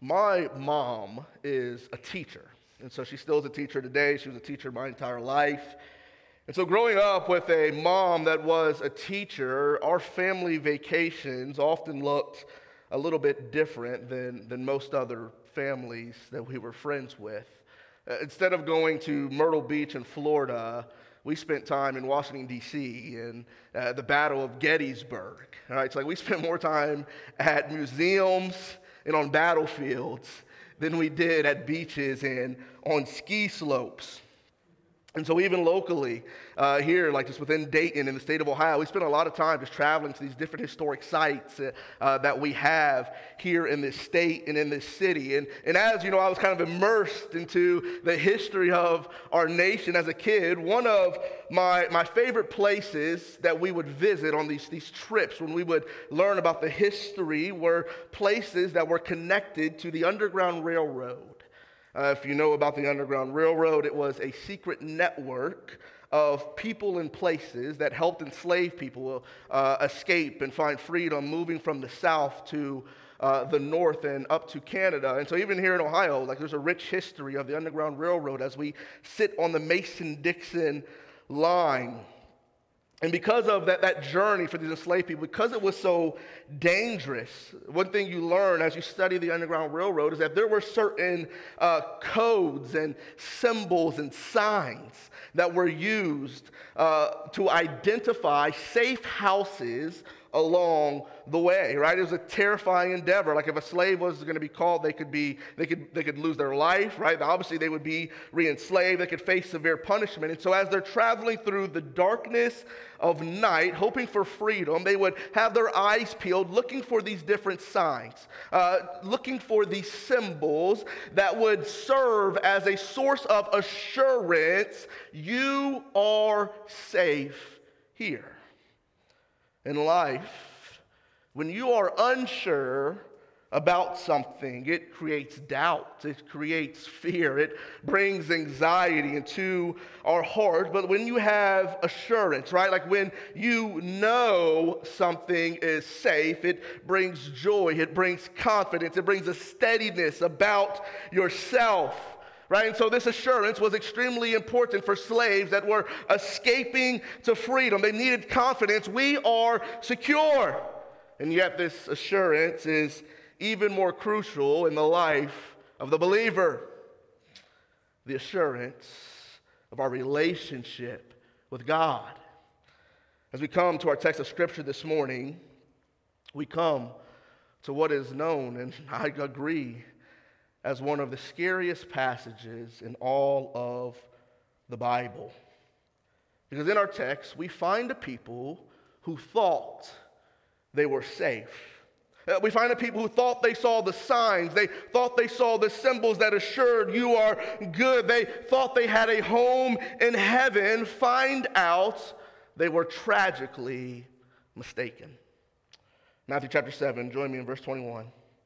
My mom is a teacher, and so she still is a teacher today. She was a teacher my entire life. And so growing up with a mom that was a teacher, our family vacations often looked a little bit different than most other families that we were friends with. Instead of going to Myrtle Beach in Florida, we spent time in Washington, D.C., and the Battle of Gettysburg. All right, so we spent more time at museums and on battlefields than we did at beaches and on ski slopes. And so even locally, here, like just within Dayton in the state of Ohio, we spend a lot of time just traveling to these different historic sites that we have here in this state and in this city. And as you know, I was kind of immersed into the history of our nation as a kid. One of my favorite places that we would visit on these trips when we would learn about the history were places that were connected to the Underground Railroad. If you know about the Underground Railroad, it was a secret network of people and places that helped enslaved people escape and find freedom, moving from the South to the North and up to Canada. And so even here in Ohio, like there's a rich history of the Underground Railroad as we sit on the Mason-Dixon line. And because of that journey for these enslaved people, because it was so dangerous, one thing you learn as you study the Underground Railroad is that there were certain codes and symbols and signs that were used to identify safe houses along the way, right? It was a terrifying endeavor. Like if a slave was going to be caught, they could lose their life, right? Obviously, they would be re-enslaved. They could face severe punishment. And so as they're traveling through the darkness of night, hoping for freedom, they would have their eyes peeled, looking for these different signs, looking for these symbols that would serve as a source of assurance, you are safe here. In life, when you are unsure about something, it creates doubt, it creates fear, it brings anxiety into our hearts. But when you have assurance, right, like when you know something is safe, it brings joy, it brings confidence, it brings a steadiness about yourself. Right? And so this assurance was extremely important for slaves that were escaping to freedom. They needed confidence. We are secure. And yet this assurance is even more crucial in the life of the believer. The assurance of our relationship with God. As we come to our text of Scripture this morning, we come to what is known, and I agree, as one of the scariest passages in all of the Bible. Because in our text, we find a people who thought they were safe. We find a people who thought they saw the signs. They thought they saw the symbols that assured you are good. They thought they had a home in heaven. Find out they were tragically mistaken. Matthew chapter 7, join me in verse 21.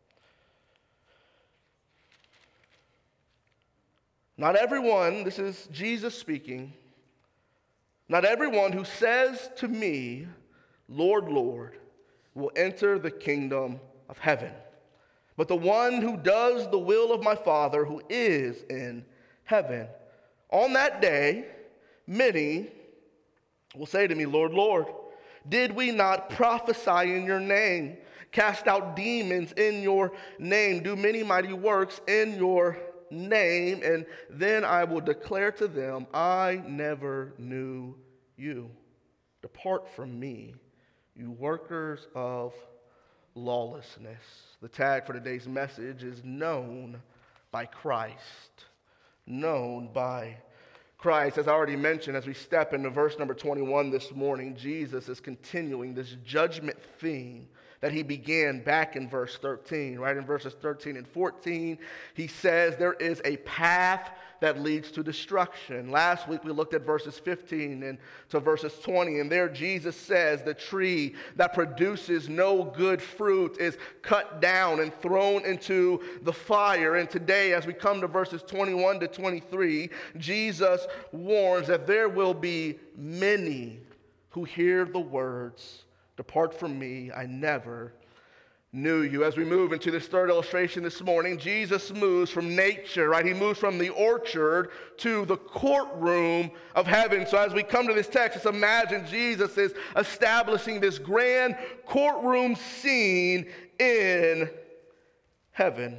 Not everyone, this is Jesus speaking, not everyone who says to me, Lord, Lord, will enter the kingdom of heaven, but the one who does the will of my Father who is in heaven. On that day, many will say to me, Lord, Lord, did we not prophesy in your name, cast out demons in your name, do many mighty works in your name? And then I will declare to them, I never knew you. Depart from me, you workers of lawlessness. The tag for today's message is known by Christ. Known by Christ. As I already mentioned, as we step into verse number 21 this morning, Jesus is continuing this judgment theme that he began back in verse 13, right? In verses 13 and 14, he says there is a path that leads to destruction. Last week we looked at verses 15 and to verses 20, and there Jesus says the tree that produces no good fruit is cut down and thrown into the fire. And today, as we come to verses 21 to 23, Jesus warns that there will be many who hear the words, depart from me, I never knew you. As we move into this third illustration this morning, Jesus moves from nature, right? He moves from the orchard to the courtroom of heaven. So as we come to this text, let's imagine Jesus is establishing this grand courtroom scene in heaven.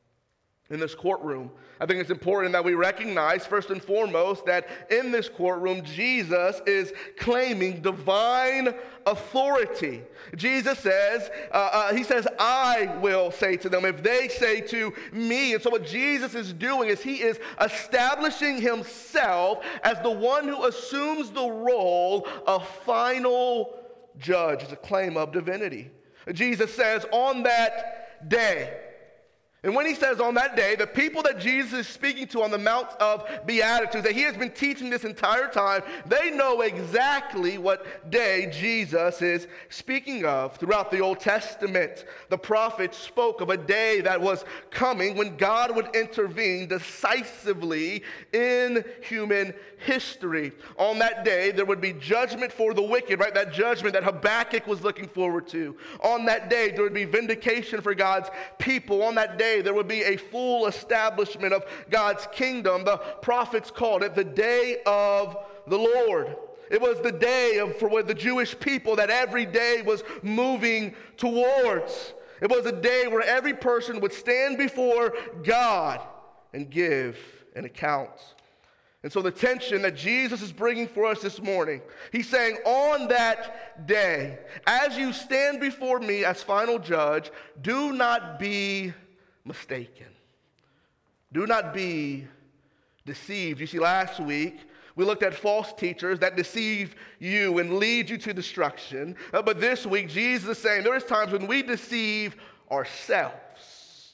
In this courtroom, I think it's important that we recognize, first and foremost, that in this courtroom, Jesus is claiming divine authority. Jesus says, he says, I will say to them if they say to me. And so what Jesus is doing is he is establishing himself as the one who assumes the role of final judge. It's a claim of divinity. Jesus says, on that day, and when he says on that day, the people that Jesus is speaking to on the Mount of Beatitudes, that he has been teaching this entire time, they know exactly what day Jesus is speaking of. Throughout the Old Testament, the prophets spoke of a day that was coming when God would intervene decisively in human history. On that day, there would be judgment for the wicked, right? That judgment that Habakkuk was looking forward to. On that day, there would be vindication for God's people. On that day, there would be a full establishment of God's kingdom. The prophets called it the day of the Lord. It was the day for the Jewish people that every day was moving towards. It was a day where every person would stand before God and give an account. And so the tension that Jesus is bringing for us this morning, he's saying, on that day, as you stand before me as final judge, do not be mistaken. Do not be deceived. You see, last week, we looked at false teachers that deceive you and lead you to destruction. But this week, Jesus is saying there is times when we deceive ourselves.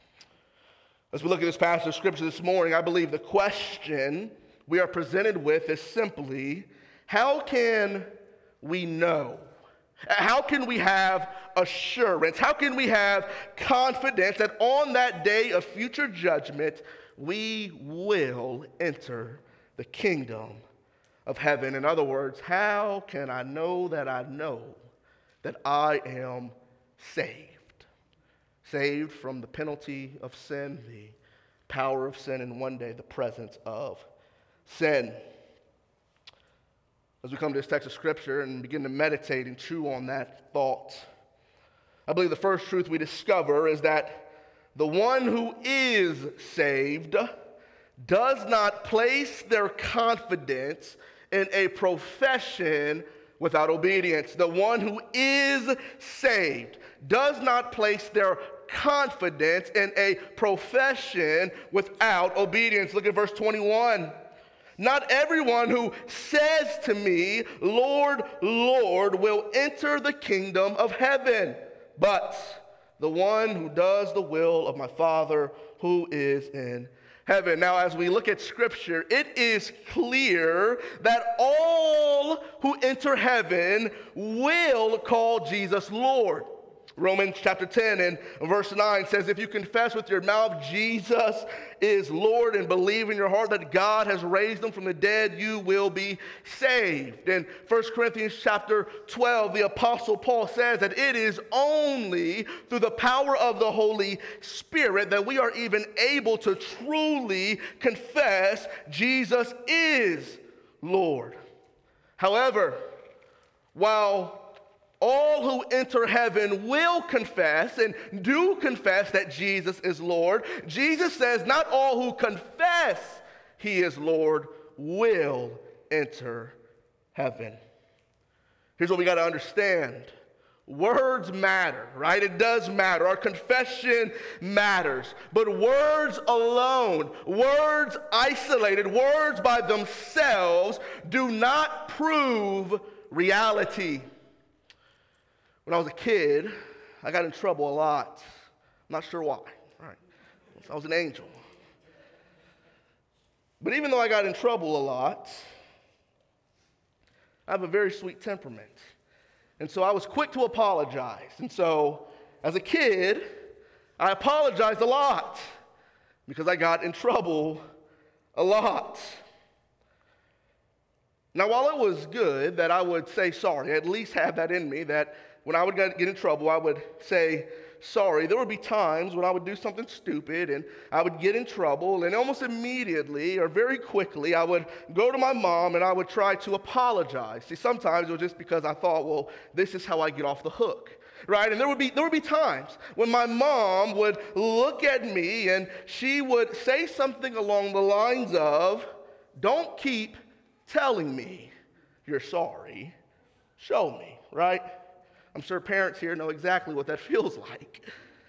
As we look at this passage of Scripture this morning, I believe the question we are presented with is simply, how can we know? How can we have assurance? How can we have confidence that on that day of future judgment, we will enter the kingdom of heaven? In other words, how can I know that I am saved? Saved from the penalty of sin, the power of sin, and one day the presence of sin. As we come to this text of Scripture and begin to meditate and chew on that thought, I believe the first truth we discover is that the one who is saved does not place their confidence in a profession without obedience. The one who is saved does not place their confidence in a profession without obedience. Look at verse 21. Not everyone who says to me, Lord, Lord, will enter the kingdom of heaven, but the one who does the will of my Father who is in heaven. Now, as we look at Scripture, it is clear that all who enter heaven will call Jesus Lord. Romans chapter 10 and verse 9 says, if you confess with your mouth Jesus is Lord and believe in your heart that God has raised him from the dead, you will be saved. In 1 Corinthians chapter 12, the Apostle Paul says that it is only through the power of the Holy Spirit that we are even able to truly confess Jesus is Lord. However, while all who enter heaven will confess and do confess that Jesus is Lord, Jesus says not all who confess he is Lord will enter heaven. Here's what we got to understand. Words matter, right? It does matter. Our confession matters. But words alone, words isolated, words by themselves do not prove reality. When I was a kid, I got in trouble a lot. I'm not sure why. All right. I was an angel. But even though I got in trouble a lot, I have a very sweet temperament. And so I was quick to apologize. And so as a kid, I apologized a lot because I got in trouble a lot. Now, while it was good that I would say sorry, at least have that in me, that when I would get in trouble, I would say sorry. There would be times when I would do something stupid and I would get in trouble, and almost immediately or very quickly I would go to my mom and I would try to apologize. See, sometimes it was just because I thought, well, this is how I get off the hook. Right? And there would be times when my mom would look at me and she would say something along the lines of, "Don't keep telling me you're sorry. Show me," right? I'm sure parents here know exactly what that feels like.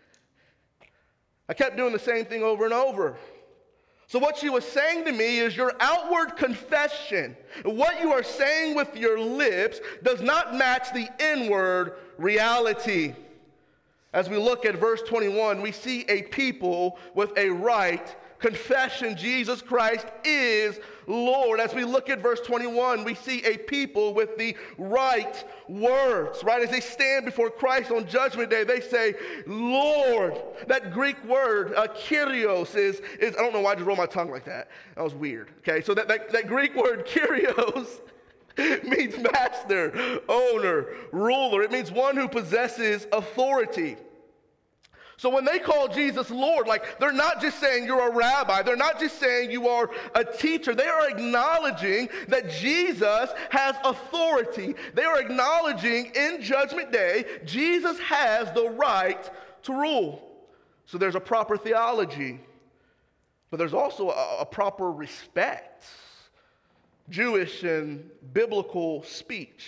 I kept doing the same thing over and over. So what she was saying to me is your outward confession, what you are saying with your lips, does not match the inward reality. As we look at verse 21, we see a people with a right confession. Jesus Christ is Lord. As we look at verse 21, we see a people with the right words, right? As they stand before Christ on Judgment Day, they say, Lord. That Greek word, Kyrios, is I don't know why I just rolled my tongue like that. That was weird. Okay, so that Greek word, Kyrios, means master, owner, ruler. It means one who possesses authority. So when they call Jesus Lord, like they're not just saying you're a rabbi, they're not just saying you are a teacher, they are acknowledging that Jesus has authority. They are acknowledging in Judgment Day, Jesus has the right to rule. So there's a proper theology, but there's also a proper respect. Jewish and biblical speech.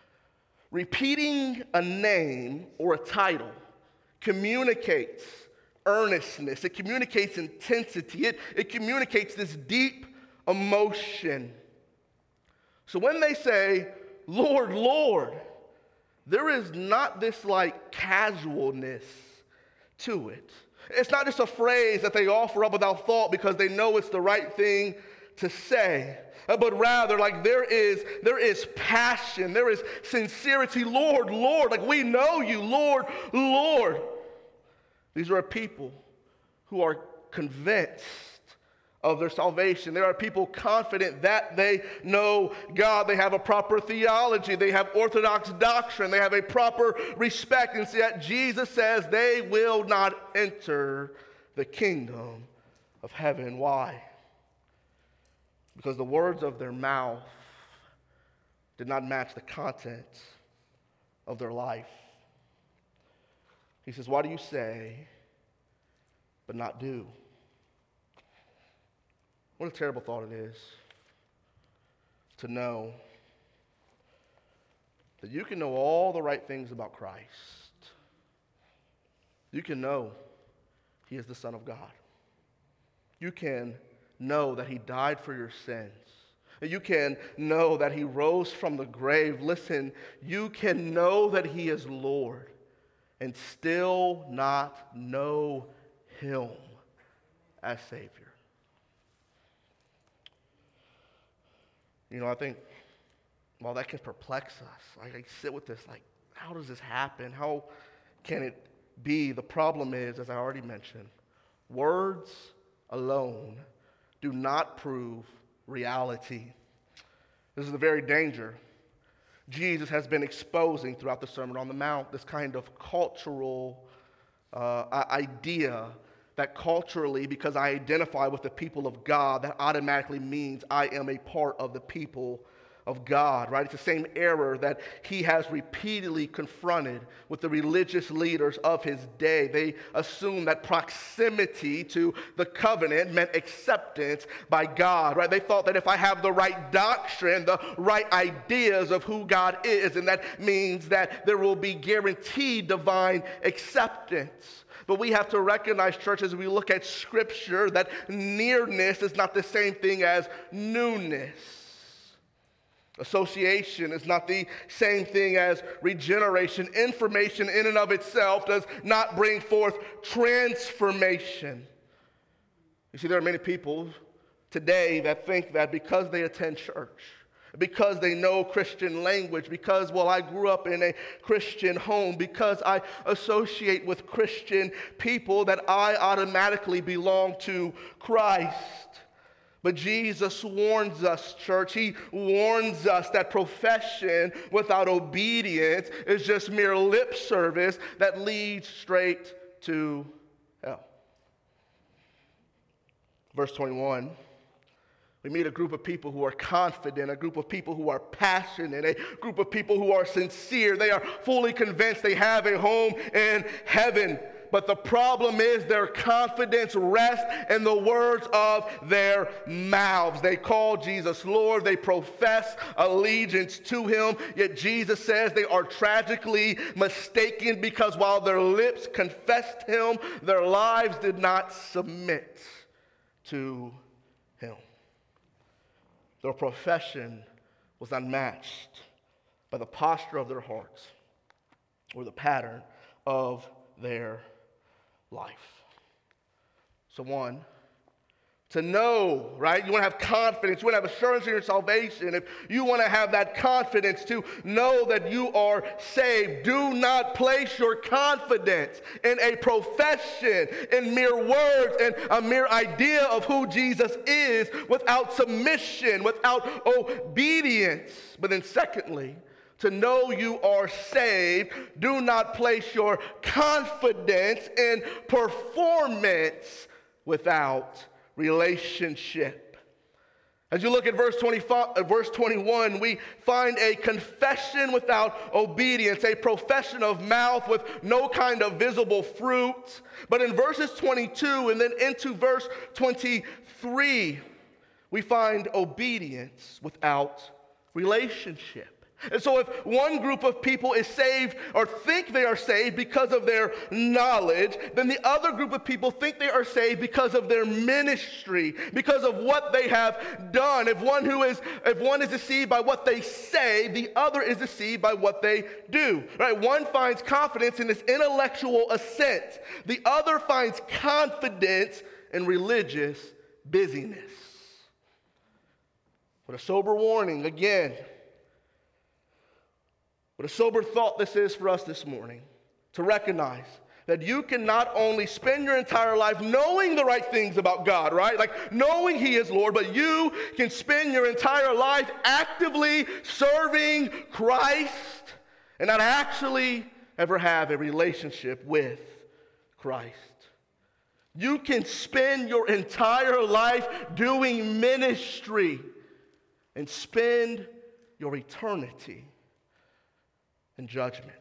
Repeating a name or a title communicates earnestness. It communicates intensity. It communicates this deep emotion. So when they say, Lord, Lord, there is not this like casualness to it. It's not just a phrase that they offer up without thought because they know it's the right thing to say. But rather, like there is passion, there is sincerity. Lord, Lord, like we know you, Lord, Lord. These are a people who are convinced of their salvation. There are people confident that they know God. They have a proper theology. They have orthodox doctrine. They have a proper respect. And yet Jesus says they will not enter the kingdom of heaven. Why? Because the words of their mouth did not match the content of their life. He says, why do you say, but not do? What a terrible thought it is to know that you can know all the right things about Christ. You can know he is the Son of God. You can know that he died for your sins. You can know that he rose from the grave. Listen, you can know that he is Lord and still not know him as Savior. You know, I think, well, that can perplex us. I sit with this like, how does this happen? How can it be? The problem is, as I already mentioned, words alone do not prove reality. This is the very danger Jesus has been exposing throughout the Sermon on the Mount, this kind of cultural idea that culturally, because I identify with the people of God, that automatically means I am a part of the people of God, right? It's the same error that he has repeatedly confronted with the religious leaders of his day. They assumed that proximity to the covenant meant acceptance by God, right? They thought that if I have the right doctrine, the right ideas of who God is, and that means that there will be guaranteed divine acceptance. But we have to recognize, church, as we look at Scripture, that nearness is not the same thing as newness. Association is not the same thing as regeneration. Information in and of itself does not bring forth transformation. You see, there are many people today that think that because they attend church, because they know Christian language, because, well, I grew up in a Christian home, because I associate with Christian people, that I automatically belong to Christ. But Jesus warns us, church. He warns us that profession without obedience is just mere lip service that leads straight to hell. Verse 21, we meet a group of people who are confident, a group of people who are passionate, a group of people who are sincere. They are fully convinced they have a home in heaven. But the problem is their confidence rests in the words of their mouths. They call Jesus Lord. They profess allegiance to him. Yet Jesus says they are tragically mistaken because while their lips confessed him, their lives did not submit to him. Their profession was unmatched by the posture of their hearts or the pattern of their life. So one, to know, right? You want to have confidence. You want to have assurance in your salvation. If you want to have that confidence to know that you are saved, do not place your confidence in a profession, in mere words, and a mere idea of who Jesus is without submission, without obedience. But then secondly, to know you are saved, do not place your confidence in performance without relationship. As you look at verse 21, we find a confession without obedience, a profession of mouth with no kind of visible fruit. But in verses 22 and then into verse 23, we find obedience without relationship. And so if one group of people is saved or think they are saved because of their knowledge, then the other group of people think they are saved because of their ministry, because of what they have done. If one is deceived by what they say, the other is deceived by what they do. Right? One finds confidence in this intellectual assent. The other finds confidence in religious busyness. What a sober warning again. What a sober thought this is for us this morning, to recognize that you can not only spend your entire life knowing the right things about God, right? Like knowing he is Lord, but you can spend your entire life actively serving Christ and not actually ever have a relationship with Christ. You can spend your entire life doing ministry and spend your eternity in judgment.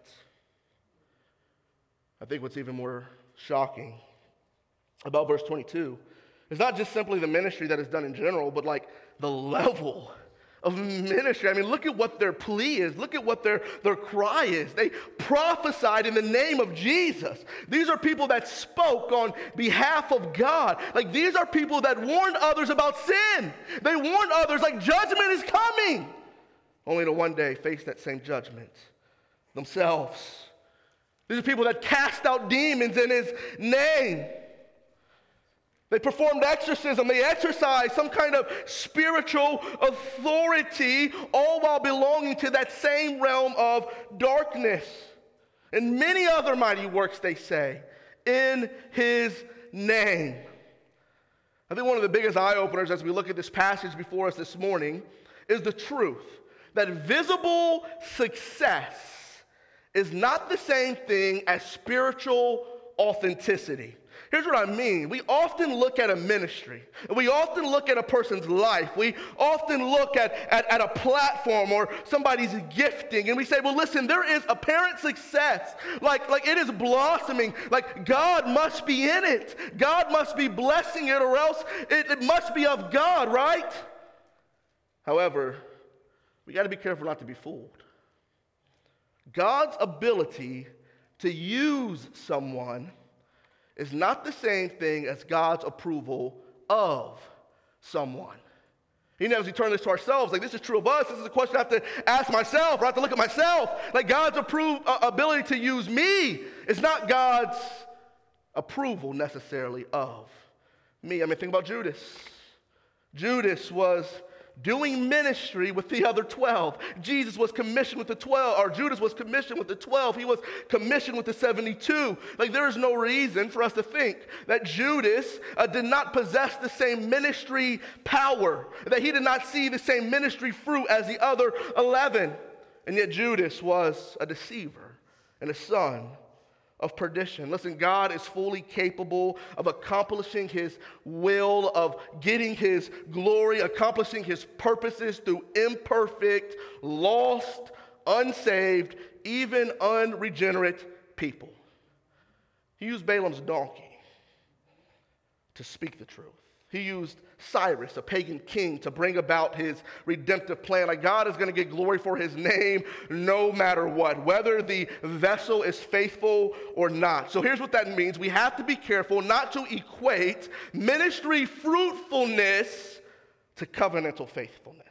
I think what's even more shocking about verse 22 is not just simply the ministry that is done in general, but like the level of ministry. I mean, look at what their plea is. Look at what their cry is. They prophesied in the name of Jesus. These are people that spoke on behalf of God. Like these are people that warned others about sin. They warned others like judgment is coming, only to one day face that same judgment themselves. These are people that cast out demons in his name. They performed exorcism. They exercised some kind of spiritual authority, all while belonging to that same realm of darkness. And many other mighty works, they say, in his name. I think one of the biggest eye-openers as we look at this passage before us this morning is the truth that visible success is not the same thing as spiritual authenticity. Here's what I mean. We often look at a ministry. We often look at a person's life. We often look at a platform or somebody's gifting, and we say, well, listen, there is apparent success. Like it is blossoming. Like God must be in it. God must be blessing it, or else it must be of God, right? However, we got to be careful not to be fooled. God's ability to use someone is not the same thing as God's approval of someone. As we turn this to ourselves, like this is true of us. This is a question I have to ask myself, or I have to look at myself. Like God's ability to use me is not God's approval necessarily of me. I mean, think about Judas. Judas was doing ministry with the other 12. Jesus was commissioned with the 12, or Judas was commissioned with the 12. He was commissioned with the 72. Like, there is no reason for us to think that Judas did not possess the same ministry power, that he did not see the same ministry fruit as the other 11. And yet Judas was a deceiver and a son of perdition. Listen, God is fully capable of accomplishing his will, of getting his glory, accomplishing his purposes through imperfect, lost, unsaved, even unregenerate people. He used Balaam's donkey to speak the truth. He used Cyrus, a pagan king, to bring about his redemptive plan. Like, God is going to get glory for his name no matter what, whether the vessel is faithful or not. So here's what that means. We have to be careful not to equate ministry fruitfulness to covenantal faithfulness.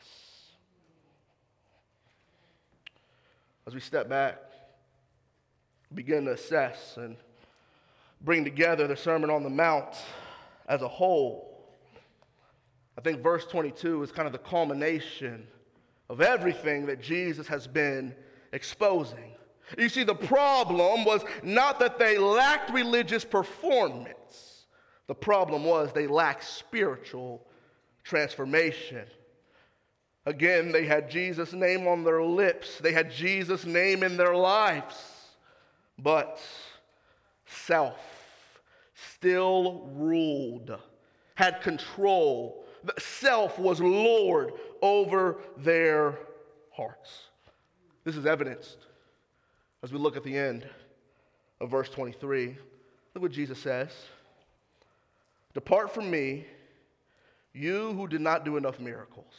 As we step back, begin to assess and bring together the Sermon on the Mount as a whole, I think verse 22 is kind of the culmination of everything that Jesus has been exposing. You see, the problem was not that they lacked religious performance. The problem was they lacked spiritual transformation. Again, they had Jesus' name on their lips. They had Jesus' name in their lives. But self still ruled, had control. Self was Lord over their hearts. This is evidenced as we look at the end of verse 23. Look what Jesus says. Depart from me, you who did not do enough miracles.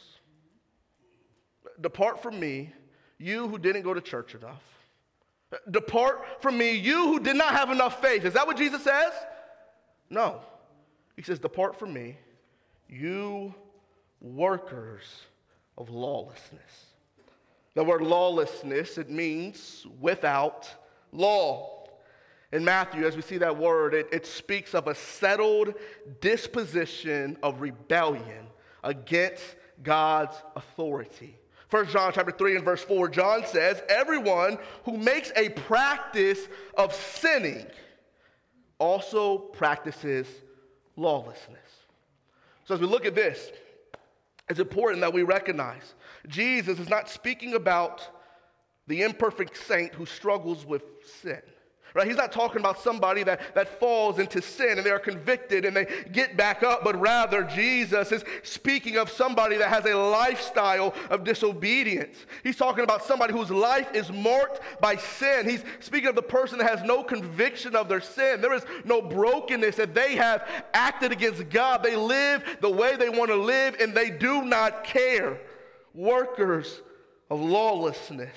Depart from me, you who didn't go to church enough. Depart from me, you who did not have enough faith. Is that what Jesus says? No. He says, depart from me, you workers of lawlessness. The word lawlessness, it means without law. In Matthew, as we see that word, it speaks of a settled disposition of rebellion against God's authority. 1 John chapter 3 and verse 4, John says, everyone who makes a practice of sinning also practices lawlessness. So as we look at this, it's important that we recognize Jesus is not speaking about the imperfect saint who struggles with sin. Right? He's not talking about somebody that falls into sin and they are convicted and they get back up, but rather Jesus is speaking of somebody that has a lifestyle of disobedience. He's talking about somebody whose life is marked by sin. He's speaking of the person that has no conviction of their sin. There is no brokenness, that they have acted against God. They live the way they want to live and they do not care. Workers of lawlessness.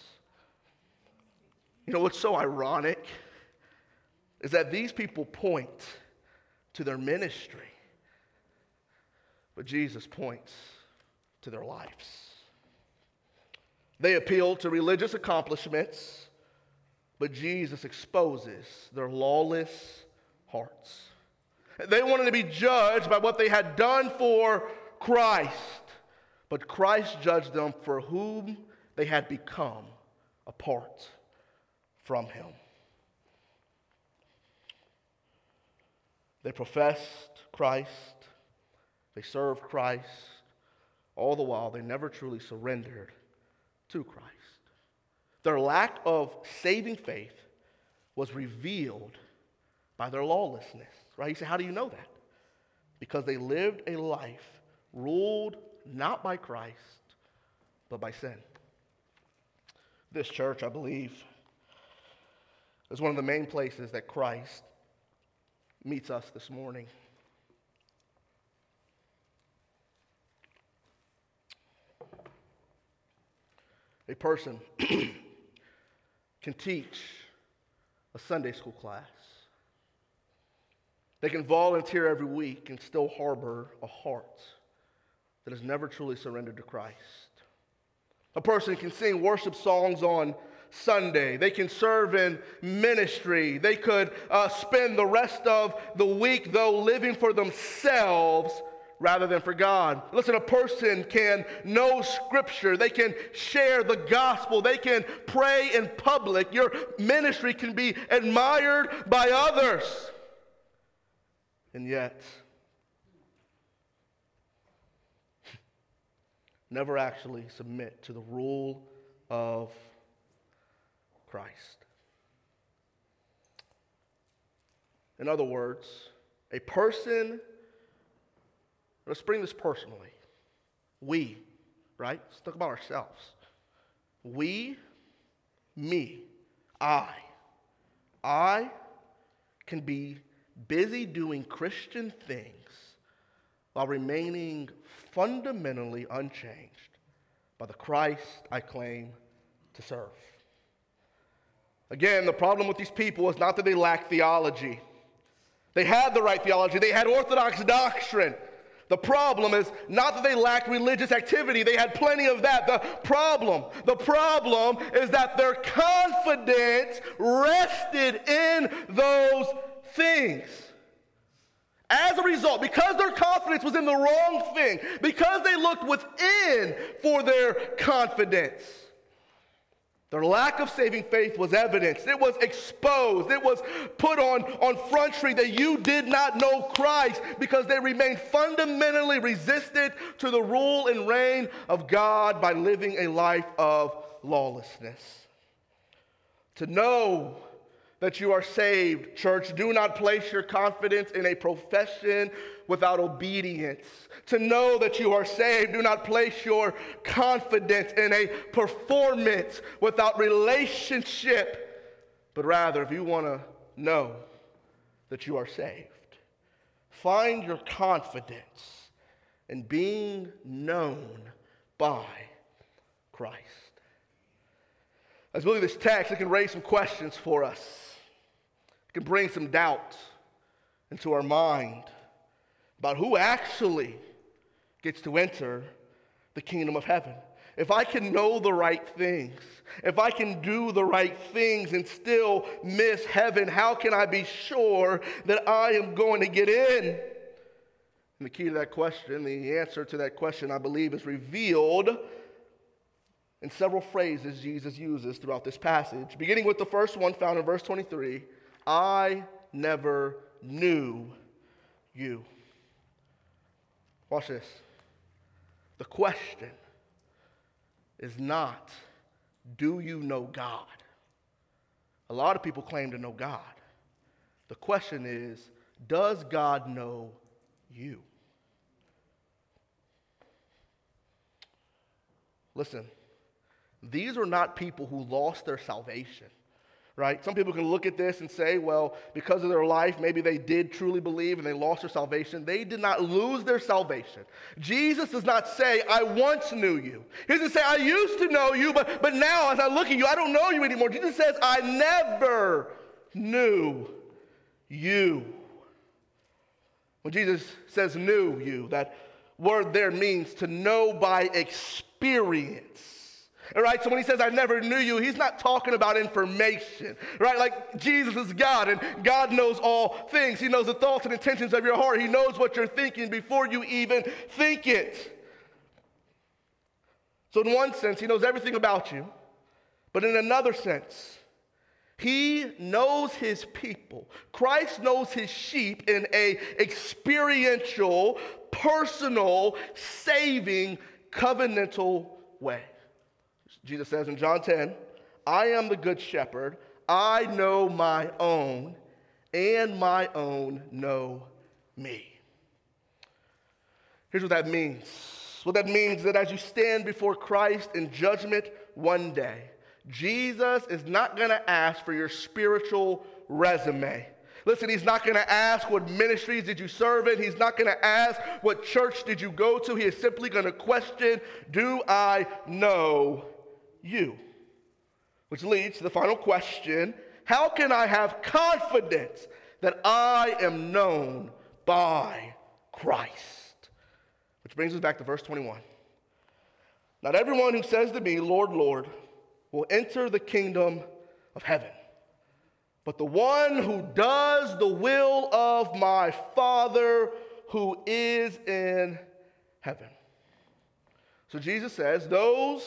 You know what's so ironic is that these people point to their ministry, but Jesus points to their lives. They appeal to religious accomplishments, but Jesus exposes their lawless hearts. They wanted to be judged by what they had done for Christ, but Christ judged them for whom they had become apart from him. They professed Christ, they served Christ, all the while they never truly surrendered to Christ. Their lack of saving faith was revealed by their lawlessness. Right? You say, how do you know that? Because they lived a life ruled not by Christ, but by sin. This church, I believe, is one of the main places that Christ meets us this morning. A person can teach a Sunday school class. They can volunteer every week and still harbor a heart that has never truly surrendered to Christ. A person can sing worship songs on Sunday. They can serve in ministry. They could spend the rest of the week, though, living for themselves rather than for God. Listen, a person can know Scripture. They can share the gospel. They can pray in public. Your ministry can be admired by others. And yet, never actually submit to the rule of Christ. In other words, a person, let's bring this personally. We, right? Let's talk about ourselves. We, me, I can be busy doing Christian things while remaining fundamentally unchanged by the Christ I claim to serve. Again, the problem with these people is not that they lack theology. They had the right theology. They had orthodox doctrine. The problem is not that they lacked religious activity. They had plenty of that. The problem is that their confidence rested in those things. As a result, because their confidence was in the wrong thing, because they looked within for their confidence, their lack of saving faith was evidenced. It was exposed. It was put on Front Street that you did not know Christ because they remained fundamentally resistant to the rule and reign of God by living a life of lawlessness. To know that you are saved, church, do not place your confidence in a profession without obedience. To know that you are saved, do not place your confidence in a performance without relationship, but rather, if you want to know that you are saved, find your confidence in being known by Christ. As we look at this text, it can raise some questions for us. It can bring some doubt into our mind about who actually gets to enter the kingdom of heaven. If I can know the right things, if I can do the right things and still miss heaven, how can I be sure that I am going to get in? And the key to that question, the answer to that question, I believe, is revealed in several phrases Jesus uses throughout this passage. Beginning with the first one found in verse 23, I never knew you. Watch this. The question is not, do you know God? A lot of people claim to know God. The question is, does God know you? Listen, these are not people who lost their salvation, right? Some people can look at this and say, well, because of their life, maybe they did truly believe and they lost their salvation. They did not lose their salvation. Jesus does not say, I once knew you. He doesn't say, I used to know you, but now as I look at you, I don't know you anymore. Jesus says, I never knew you. When Jesus says knew you, that word there means to know by experience. All right, so when he says, I never knew you, he's not talking about information, right? Like Jesus is God, and God knows all things. He knows the thoughts and intentions of your heart. He knows what you're thinking before you even think it. So in one sense, he knows everything about you, but in another sense, he knows his people. Christ knows his sheep in an experiential, personal, saving, covenantal way. Jesus says in John 10, I am the good shepherd. I know my own, and my own know me. Here's what that means. What that means is that as you stand before Christ in judgment one day, Jesus is not going to ask for your spiritual resume. Listen, he's not going to ask what ministries did you serve in. He's not going to ask what church did you go to. He is simply going to question, do I know you? Which leads to the final question, how can I have confidence that I am known by Christ? Which brings us back to verse 21. Not everyone who says to me, Lord, Lord, will enter the kingdom of heaven, but the one who does the will of my Father who is in heaven. So Jesus says, those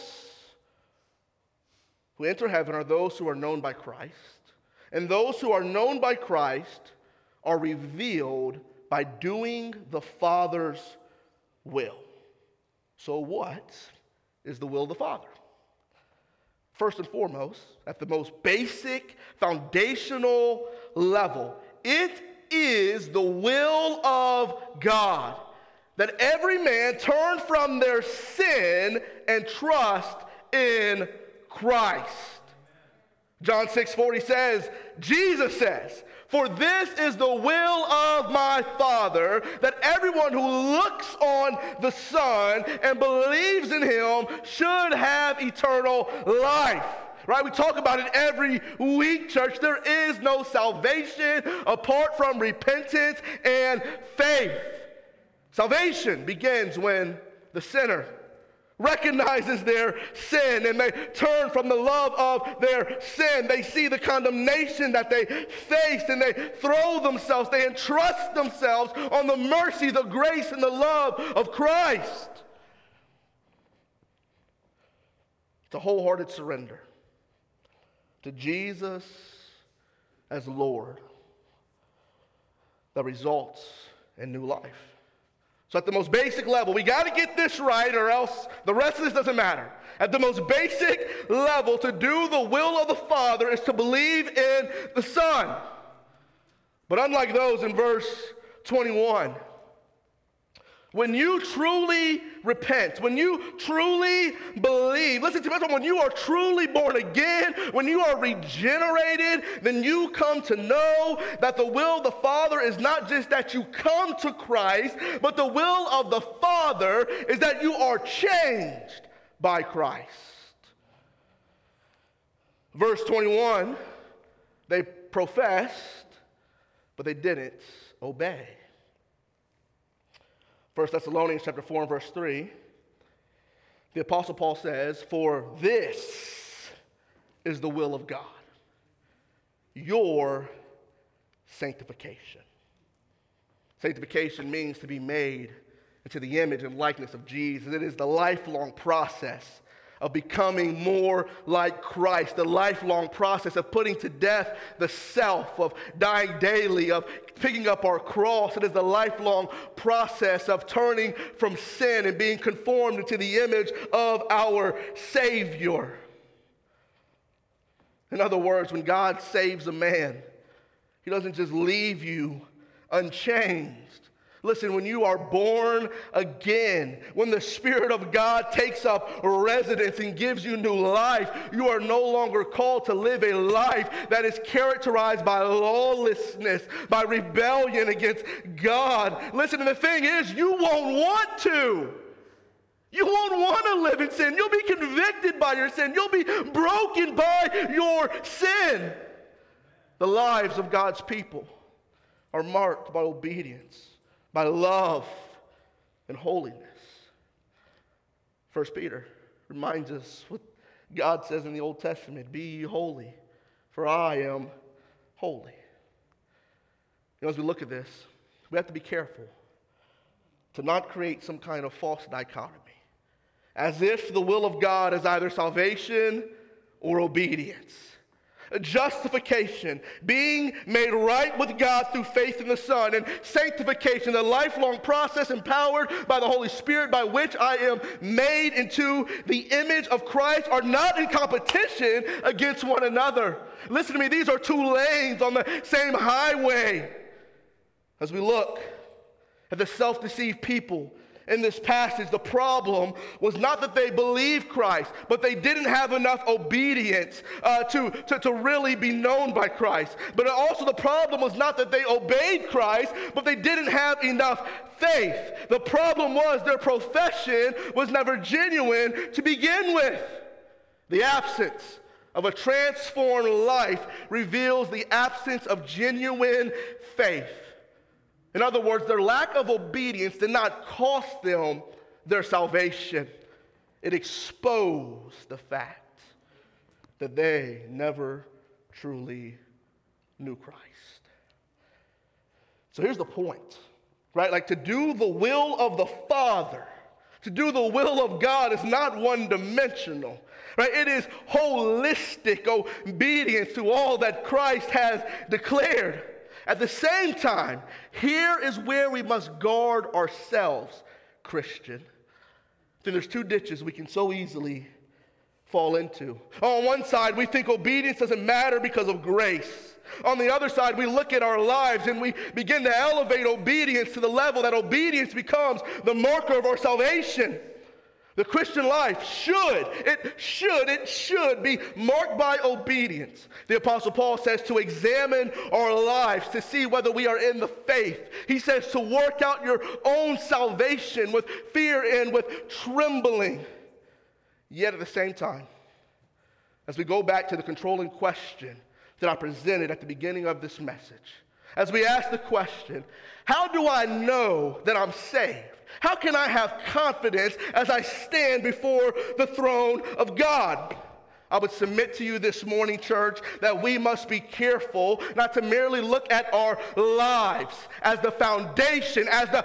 who enter heaven are those who are known by Christ, and those who are known by Christ are revealed by doing the Father's will. So what is the will of the Father? First and foremost, at the most basic, foundational level, it is the will of God that every man turn from their sin and trust in Christ. John 6:40 says, Jesus says, "For this is the will of my Father, that everyone who looks on the Son and believes in him should have eternal life." Right? We talk about it every week, church. There is no salvation apart from repentance and faith. Salvation begins when the sinner recognizes their sin and they turn from the love of their sin. They see the condemnation that they face and they throw themselves, they entrust themselves on the mercy, the grace, and the love of Christ. It's a wholehearted surrender to Jesus as Lord that results in new life. So at the most basic level, we got to get this right or else the rest of this doesn't matter. At the most basic level, to do the will of the Father is to believe in the Son. But unlike those in verse 21, when you truly repent, when you truly believe, listen to me, when you are truly born again, when you are regenerated, then you come to know that the will of the Father is not just that you come to Christ, but the will of the Father is that you are changed by Christ. Verse 21, they professed, but they didn't obey. 1 Thessalonians chapter 4 and verse 3, the Apostle Paul says, "For this is the will of God, your sanctification." Sanctification means to be made into the image and likeness of Jesus. It is the lifelong process of becoming more like Christ, the lifelong process of putting to death the self, of dying daily, of picking up our cross. It is the lifelong process of turning from sin and being conformed into the image of our Savior. In other words, when God saves a man, he doesn't just leave you unchanged. Listen, when you are born again, when the Spirit of God takes up residence and gives you new life, you are no longer called to live a life that is characterized by lawlessness, by rebellion against God. Listen, and the thing is, you won't want to. You won't want to live in sin. You'll be convicted by your sin. You'll be broken by your sin. The lives of God's people are marked by obedience, by love and holiness. 1 Peter reminds us what God says in the Old Testament, "Be ye holy, for I am holy." You know, as we look at this, we have to be careful to not create some kind of false dichotomy, as if the will of God is either salvation or obedience. Justification, being made right with God through faith in the Son, and sanctification, the lifelong process empowered by the Holy Spirit by which I am made into the image of Christ, are not in competition against one another. Listen to me, these are two lanes on the same highway. As we look at the self-deceived people in this passage, the problem was not that they believed Christ, but they didn't have enough obedience to really be known by Christ. But also the problem was not that they obeyed Christ, but they didn't have enough faith. The problem was their profession was never genuine to begin with. The absence of a transformed life reveals the absence of genuine faith. In other words, their lack of obedience did not cost them their salvation. It exposed the fact that they never truly knew Christ. So here's the point. right? Like to do the will of the Father, to do the will of God is not one-dimensional, right? It is holistic obedience to all that Christ has declared. At the same time, here is where we must guard ourselves, Christian. Then there's two ditches we can so easily fall into. On one side, we think obedience doesn't matter because of grace. On the other side, we look at our lives and we begin to elevate obedience to the level that obedience becomes the marker of our salvation. The Christian life should be marked by obedience. The Apostle Paul says to examine our lives to see whether we are in the faith. He says to work out your own salvation with fear and with trembling. Yet at the same time, as we go back to the controlling question that I presented at the beginning of this message, as we ask the question, how do I know that I'm saved? How can I have confidence as I stand before the throne of God? I would submit to you this morning, church, that we must be careful not to merely look at our lives as the foundation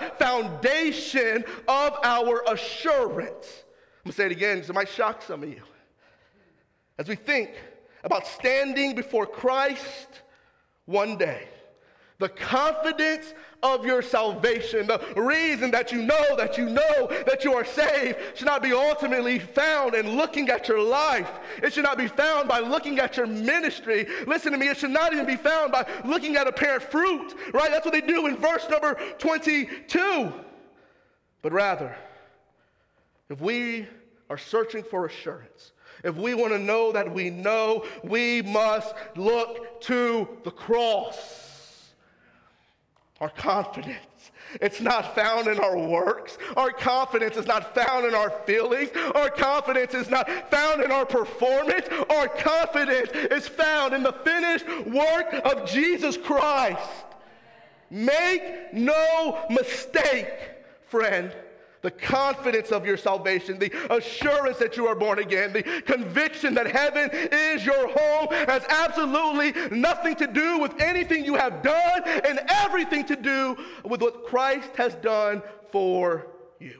of our assurance. I'm going to say it again because it might shock some of you. As we think about standing before Christ one day, the confidence of your salvation, the reason that you know that you are saved should not be ultimately found in looking at your life. It should not be found by looking at your ministry. Listen to me, it should not even be found by looking at apparent fruit, right? That's what they do in verse number 22. But rather, if we are searching for assurance, if we want to know that we know, we must look to the cross. Our confidence, it's not found in our works. Our confidence is not found in our feelings. Our confidence is not found in our performance. Our confidence is found in the finished work of Jesus Christ. Make no mistake, friend. The confidence of your salvation, the assurance that you are born again, the conviction that heaven is your home has absolutely nothing to do with anything you have done and everything to do with what Christ has done for you.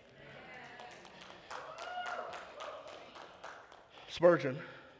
Spurgeon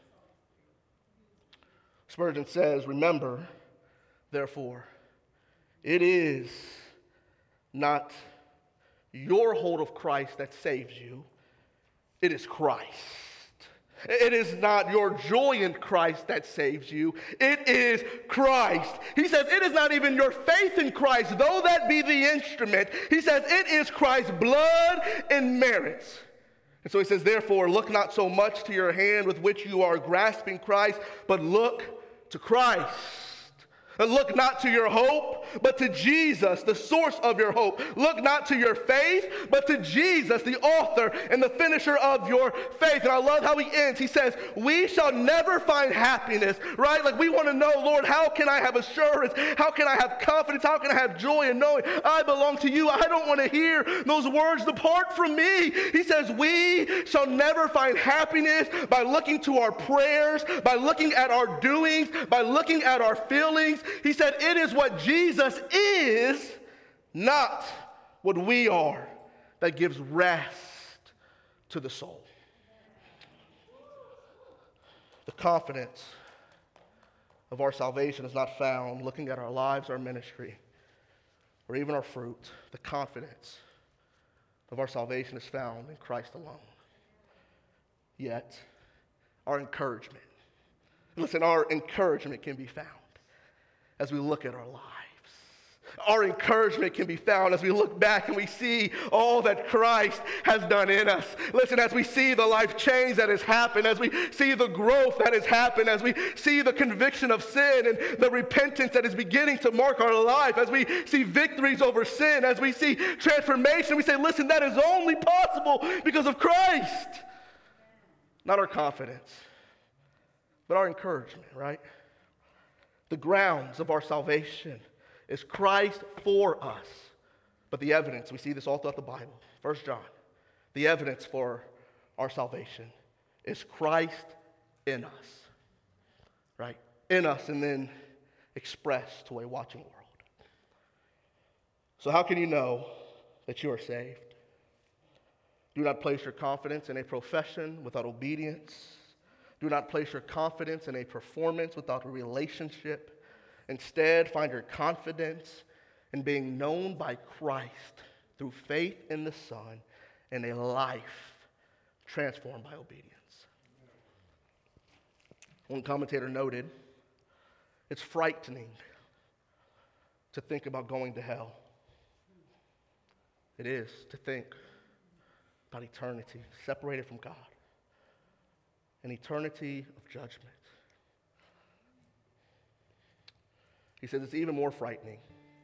says, remember, therefore, it is not your hold of Christ that saves you. It is Christ. It is not your joy in Christ that saves you. It is Christ. He says it is not even your faith in Christ, though that be the instrument. He says it is Christ's blood and merits. And so he says, therefore, look not so much to your hand with which you are grasping Christ, but look to Christ. And look not to your hope, but to Jesus, the source of your hope. Look not to your faith, but to Jesus, the author and the finisher of your faith. And I love how he ends. He says, we shall never find happiness, right? Like we want to know, Lord, how can I have assurance? How can I have confidence? How can I have joy in knowing I belong to you? I don't want to hear those words depart from me. He says, we shall never find happiness by looking to our prayers, by looking at our doings, by looking at our feelings. He said, it is what Jesus is, not what we are, that gives rest to the soul. The confidence of our salvation is not found looking at our lives, our ministry, or even our fruit. The confidence of our salvation is found in Christ alone. Yet, our encouragement can be found as we look at our lives. Our encouragement can be found as we look back and we see all that Christ has done in us. Listen, as we see the life change that has happened, as we see the growth that has happened, as we see the conviction of sin and the repentance that is beginning to mark our life, as we see victories over sin, as we see transformation, we say, listen, that is only possible because of Christ. Not our confidence, but our encouragement, right? The grounds of our salvation is Christ for us. But the evidence, we see this all throughout the Bible. 1 John, the evidence for our salvation is Christ in us, right? In us and then expressed to a watching world. So how can you know that you are saved? Do not place your confidence in a profession without obedience. Do not place your confidence in a performance without a relationship. Instead, find your confidence in being known by Christ through faith in the Son and a life transformed by obedience. One commentator noted, it's frightening to think about going to hell. It is to think about eternity, separated from God, an eternity of judgment. He says it's even more frightening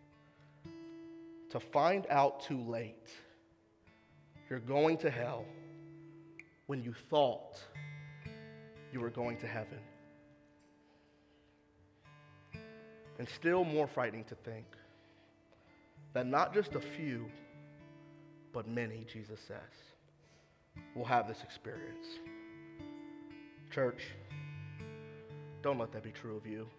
to find out too late you're going to hell when you thought you were going to heaven. And still more frightening to think that not just a few, but many, Jesus says, will have this experience. Church, don't let that be true of you.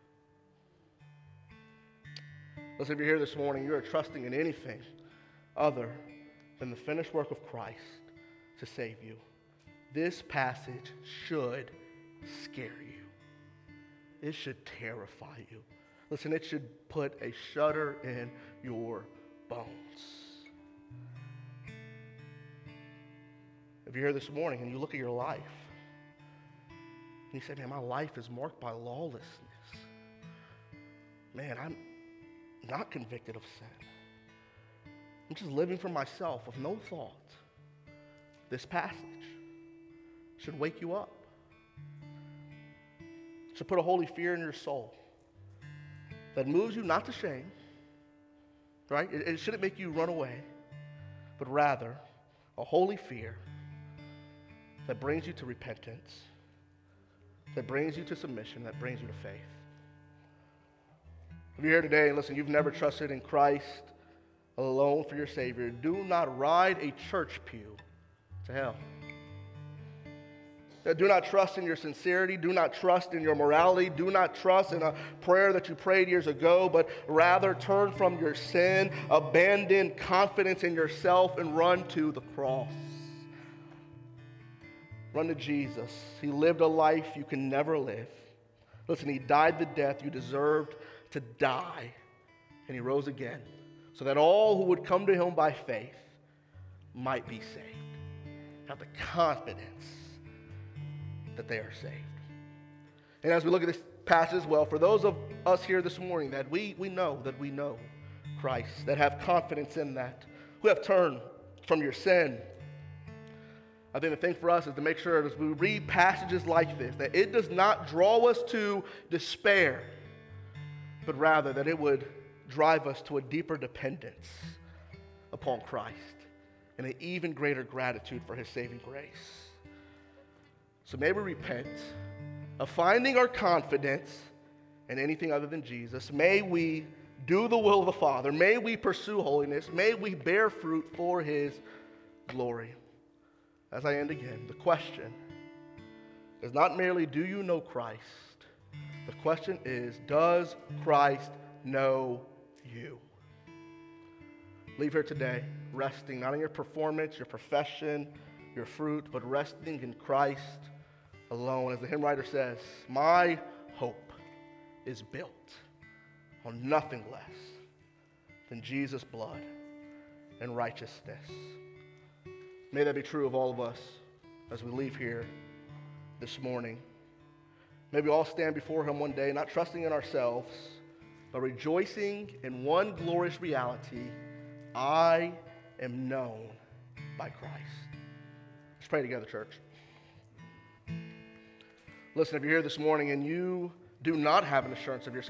Listen, if you're here this morning, you are trusting in anything other than the finished work of Christ to save you. This passage should scare you. It should terrify you. Listen, it should put a shudder in your bones. If you're here this morning and you look at your life, and you say, man, my life is marked by lawlessness. Man, I'm not convicted of sin. I'm just living for myself with no thought. This passage should wake you up. It should put a holy fear in your soul that moves you not to shame, right? It shouldn't make you run away, but rather a holy fear that brings you to repentance, that brings you to submission, that brings you to faith. If you're here today and listen, you've never trusted in Christ alone for your Savior, do not ride a church pew to hell. Do not trust in your sincerity. Do not trust in your morality. Do not trust in a prayer that you prayed years ago, but rather turn from your sin, abandon confidence in yourself, and run to the cross. Run to Jesus. He lived a life you can never live. Listen, he died the death you deserved to die, and he rose again so that all who would come to him by faith might be saved. Have the confidence that they are saved. And as we look at this passage as well, for those of us here this morning that we know Christ, that have confidence in that, who have turned from your sin, I think the thing for us is to make sure as we read passages like this, that it does not draw us to despair, but rather that it would drive us to a deeper dependence upon Christ and an even greater gratitude for his saving grace. So may we repent of finding our confidence in anything other than Jesus. May we do the will of the Father. May we pursue holiness. May we bear fruit for his glory. As I end again, the question is not merely do you know Christ? The question is, does Christ know you? Leave here today resting not in your performance, your profession, your fruit, but resting in Christ alone. As the hymn writer says, my hope is built on nothing less than Jesus' blood and righteousness. May that be true of all of us as we leave here this morning. May we all stand before him one day, not trusting in ourselves, but rejoicing in one glorious reality: I am known by Christ. Let's pray together, church. Listen, if you're here this morning and you do not have an assurance of your salvation,